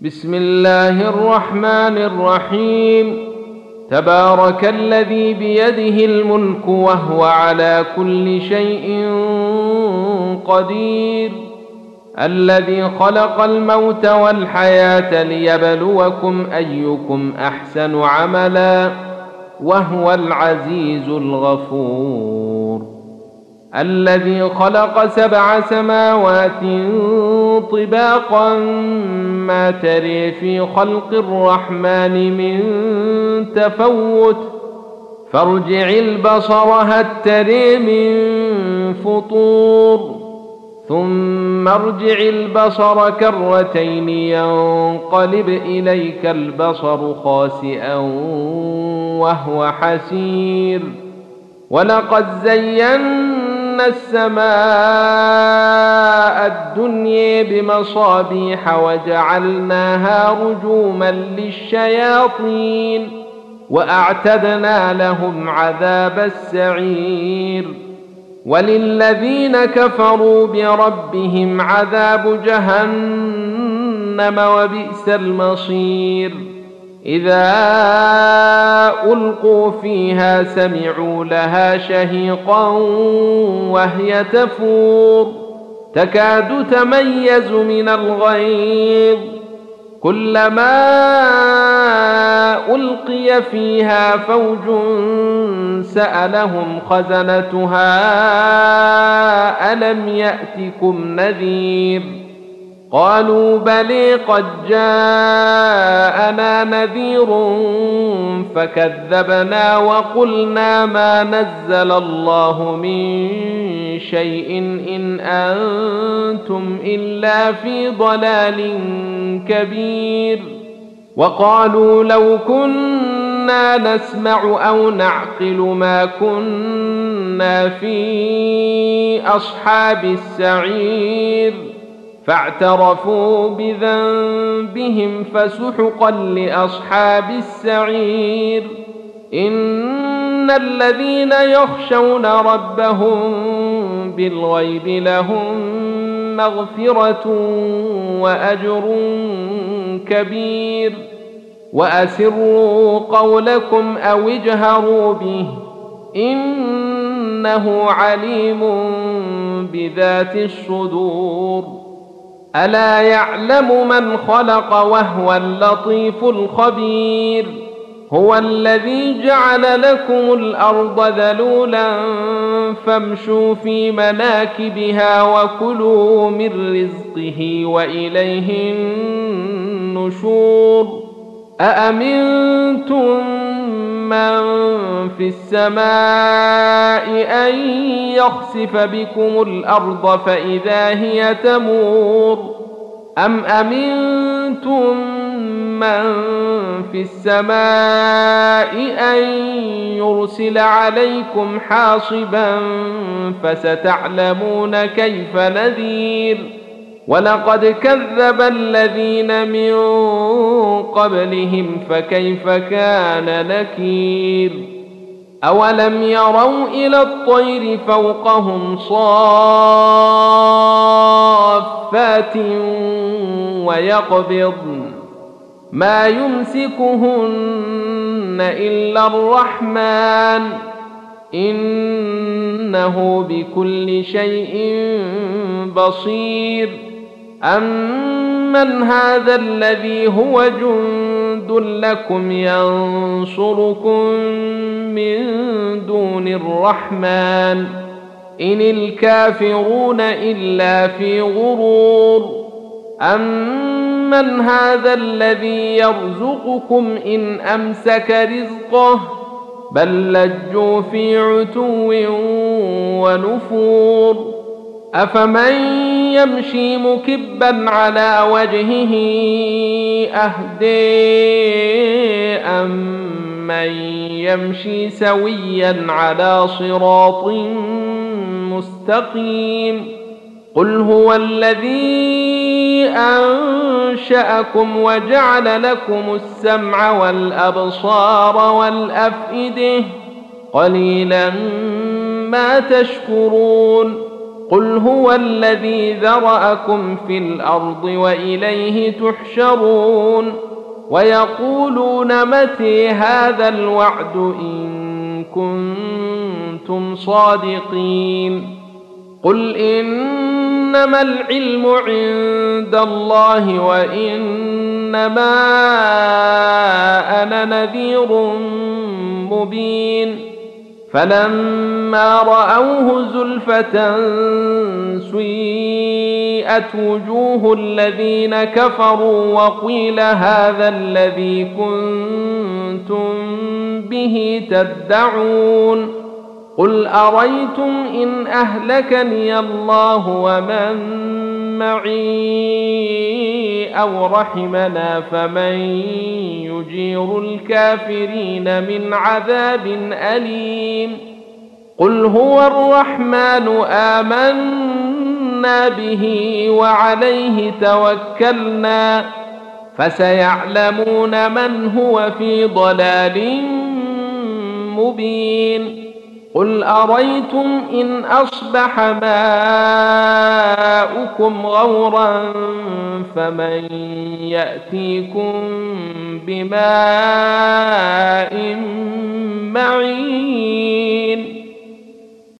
بسم الله الرحمن الرحيم. تبارك الذي بيده الملك وهو على كل شيء قدير، الذي خلق الموت والحياة ليبلوكم أيكم أحسن عملا وهو العزيز الغفور. الذي خلق 7 سماوات طباقا ما تري في خلق الرحمن من تفوت، فارجع البصر هل تري من فطور، ثم ارجع البصر كرتين ينقلب إليك البصر خاسئا وهو حسير. ولقد زينا السماء الدنيا بمصابيح وجعلناها رجوما للشياطين وأعتدنا لهم عذاب السعير. وللذين كفروا بربهم عذاب جهنم وبئس المصير. إذا ألقوا فيها سمعوا لها شهيقا وهي تفور، تكاد تميز من الغيظ، كلما ألقي فيها فوج سألهم خزنتها ألم يأتكم نذير، قالوا بلى قد جاءنا نذير فكذبنا وقلنا ما نزل الله من شيء إن أنتم إلا في ضلال كبير. وقالوا لو كنا نسمع أو نعقل ما كنا في أصحاب السعير، فاعترفوا بذنبهم فسحقا لأصحاب السعير. إن الذين يخشون ربهم بالغيب لهم مغفرة وأجر كبير. وأسروا قولكم أو اجهروا به إنه عليم بذات الصدور. ألا يعلم من خلق وهو اللطيف الخبير. هو الذي جعل لكم الأرض ذلولا فامشوا في مناكبها وكلوا من رزقه وإليه النشور. أأمنتم من في السماء أن يخسف بكم الأرض فإذا هي تمور، أم أمنتم من في السماء أن يرسل عليكم حاصبا فستعلمون كيف نذير. ولقد كذب الذين من قبلهم فكيف كان نكير. أولم يروا إلى الطير فوقهم صافات ويقبضن ما يمسكهن إلا الرحمن إنه بكل شيء بصير. أمن هذا الذي هو جند لكم ينصركم من دون الرحمن إن الكافرون إلا في غرور. أمن هذا الذي يرزقكم إن أمسك رزقه بل لجوا في عتو ونفور. أفمن يمشي مكبا على وجهه أهدى أمن يمشي سويا على صراط مستقيم. قل هو الذي أنشأكم وجعل لكم السمع والأبصار والأفئدة قليلا ما تشكرون. قل هو الذي ذرأكم في الأرض وإليه تحشرون ويقولون متى هذا الوعد إن كنتم صادقين قل إنما العلم عند الله وإنما أنا نذير مبين فلما رأوه زلفة سيئت وجوه الذين كفروا وقيل هذا الذي كنتم به تدعون قل أريتم إن أهلكني الله ومن معي أو رحمنا فمن يجير الكافرين من عذاب أليم قل هو الرحمن آمنا به وعليه توكلنا فسيعلمون من هو في ضلال مبين قل أريتم إن أصبح ماؤكم غورا فمن يأتيكم بماء